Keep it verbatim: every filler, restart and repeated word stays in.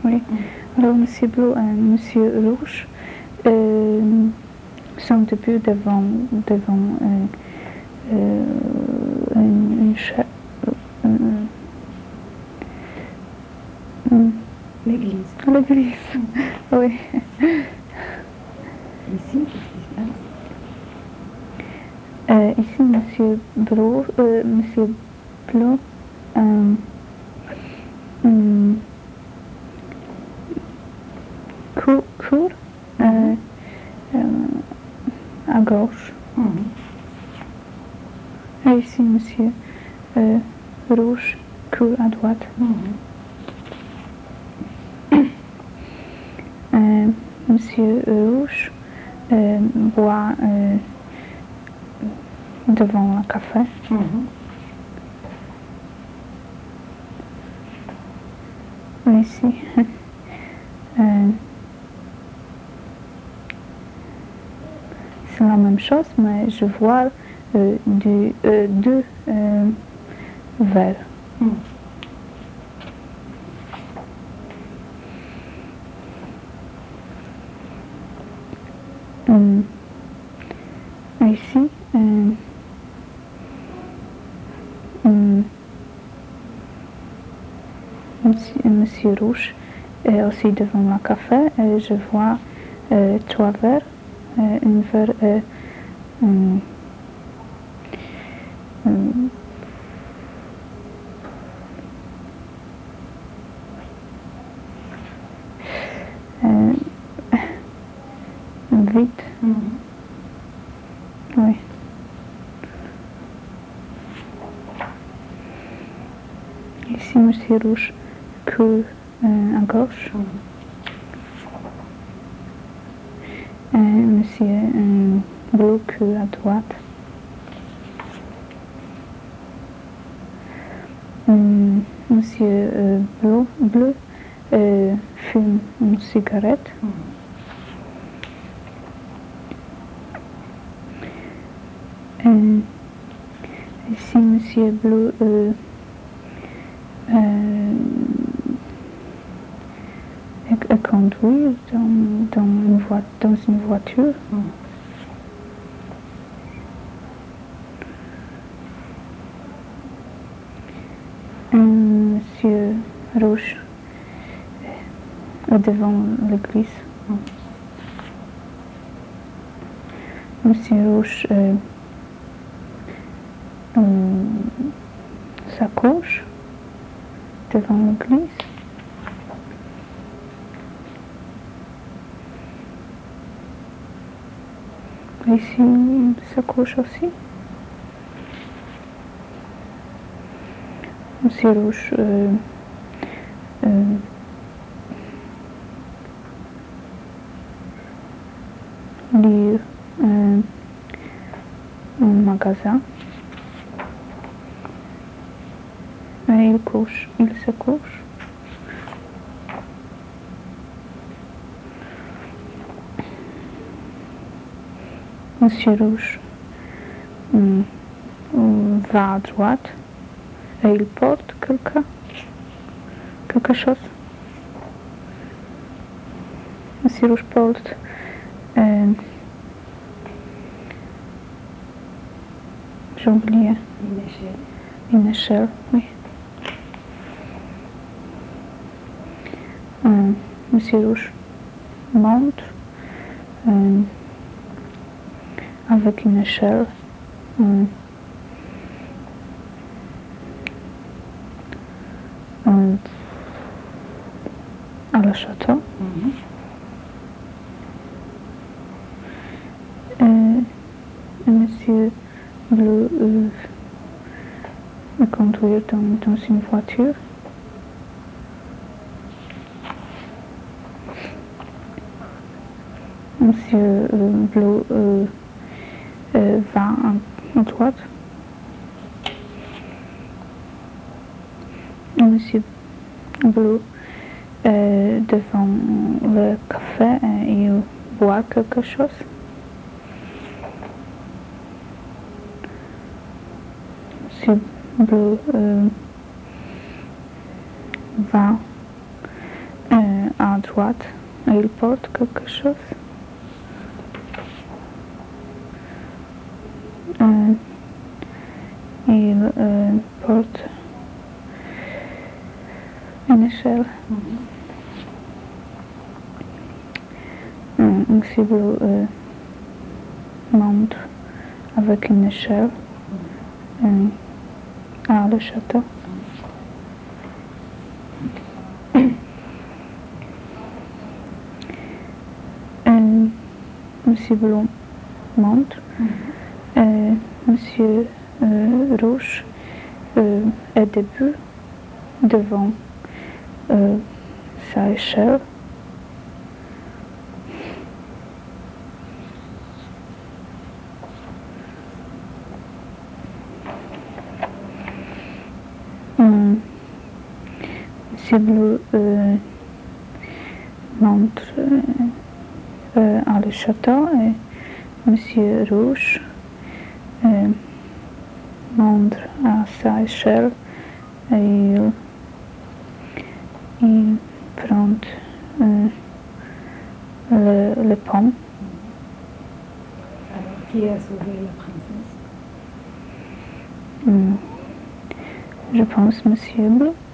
Oui. Alors, Monsieur Bleu et Monsieur Rouge euh, sont debout devant, devant euh, euh, une, une cha- euh, euh, L'église. l'église. Oui. Ici, qu'est-ce qui se passe? Euh, ici, Monsieur Bleu, euh, Monsieur Bleu euh, hum, court, court euh, euh, à gauche. Mhm. Et ici, Monsieur euh, Rouge court à droite. Mhm. Euh, Monsieur Rouge euh, boit euh, devant le café. Mhm. Ici, euh, c'est la même chose, mais je vois euh, du, euh, deux euh, verres. Mhm. Hum. Ici, euh, hum, Monsieur, Monsieur Rouge est aussi devant le café et je vois euh, trois verres. Euh, une verre est hum, hum, euh, vide. Mhm. Oui. Ici, Monsieur Rouge court euh, à gauche. Mhm. Et Monsieur euh, Bleu court à droite. Hum, Monsieur euh, Bleu, Bleu euh, fume une cigarette. Mhm. Euh, ici, Monsieur Bleu euh, euh, est, est conduit dans, dans, une voi- dans une voiture. Mhm. Et Monsieur Rouge est devant l'église. Mhm. Monsieur Rouge euh, euh, s'accroche devant l'église. Ici, il s'accroche aussi. Monsieur Rouge euh, euh, lit euh, un magasin. Et il couche, il se couche. Monsieur Rouge hum, hum, va à droite et il porte quelque, quelque chose. Monsieur Rouge porte euh, j'ai oublié, Une échelle. une échelle, oui. Euh, Monsieur Rouge monte euh, avec une échelle euh, euh, à la château. Mhm. Et, et Monsieur Bleu euh, me conduire dans, dans une voiture. Monsieur euh, Bleu euh, euh, va à, à droite. Et Monsieur Bleu euh, devant le café et il boit quelque chose. Monsieur Bleu euh, va euh, à droite, il porte quelque chose. Euh, il euh, porte une échelle. Mm. Monsieur Blue euh, monte avec une échelle euh, à le château. Euh, Monsieur Blue monte. Euh, Monsieur euh, Rouge euh, est debout devant euh, sa échelle. Hum. Monsieur Bleu euh, montre euh, euh, à le château et Monsieur Rouge euh, montre à sa échelle et il, il prend euh, le, le pont. Alors, qui a sauvé la princesse? Hum. Je pense Monsieur Bleu.